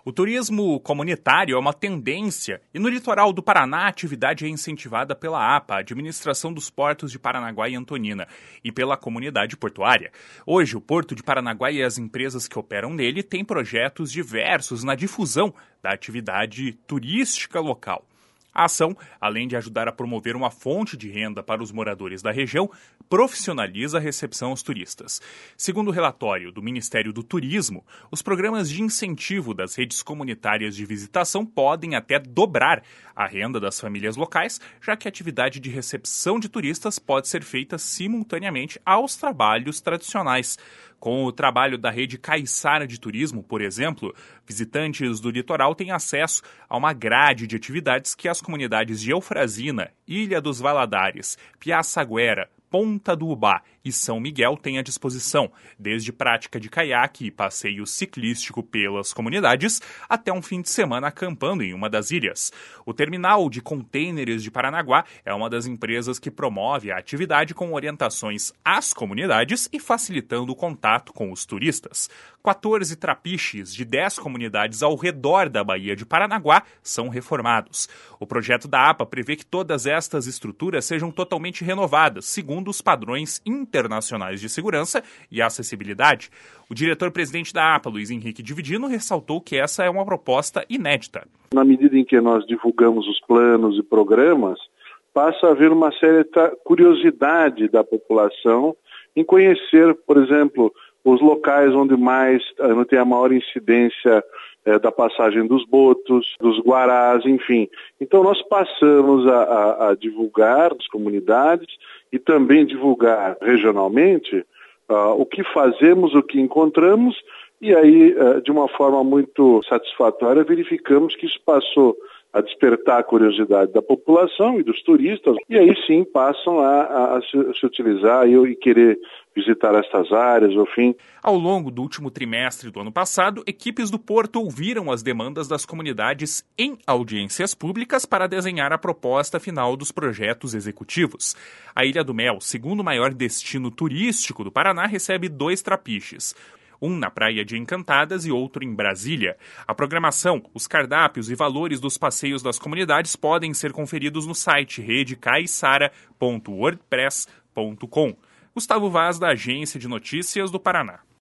O turismo comunitário é uma tendência e no litoral do Paraná a atividade é incentivada pela APA, Administração dos Portos de Paranaguá e Antonina, e pela comunidade portuária. Hoje, o Porto de Paranaguá e as empresas que operam nele têm projetos diversos na difusão da atividade turística local. A ação, além de ajudar a promover uma fonte de renda para os moradores da região, profissionaliza a recepção aos turistas. Segundo o relatório do Ministério do Turismo, os programas de incentivo das redes comunitárias de visitação podem até dobrar a renda das famílias locais, já que a atividade de recepção de turistas pode ser feita simultaneamente aos trabalhos tradicionais. Com o trabalho da rede Caiçara de Turismo, por exemplo, visitantes do litoral têm acesso a uma grade de atividades que as comunidades de Eufrazina, Ilha dos Valadares, Piaçaguera, Ponta do Ubá e São Miguel têm à disposição, desde prática de caiaque e passeio ciclístico pelas comunidades, até um fim de semana acampando em uma das ilhas. O terminal de contêineres de Paranaguá é uma das empresas que promove a atividade com orientações às comunidades e facilitando o contato com os turistas. 14 trapiches de 10 comunidades ao redor da Baía de Paranaguá são reformados. O projeto da APA prevê que todas estas estruturas sejam totalmente renovadas, segundo os padrões internacionais de segurança e acessibilidade. O diretor-presidente da APA, Luiz Henrique Dividino, ressaltou que essa é uma proposta inédita. Na medida em que nós divulgamos os planos e programas, passa a haver uma certa curiosidade da população em conhecer, por exemplo, os locais onde tem a maior incidência da passagem dos botos, dos guarás, enfim. Então nós passamos a divulgar as comunidades e também divulgar regionalmente o que fazemos, o que encontramos, e aí, de uma forma muito satisfatória, verificamos que isso passou a despertar a curiosidade da população e dos turistas, e aí sim passam a se utilizar e querer visitar estas áreas, enfim. Ao longo do último trimestre do ano passado, equipes do Porto ouviram as demandas das comunidades em audiências públicas para desenhar a proposta final dos projetos executivos. A Ilha do Mel, segundo maior destino turístico do Paraná, recebe 2 trapiches. Um na Praia de Encantadas e outro em Brasília. A programação, os cardápios e valores dos passeios das comunidades podem ser conferidos no site redecaiçara.wordpress.com. Gustavo Vaz, da Agência de Notícias do Paraná.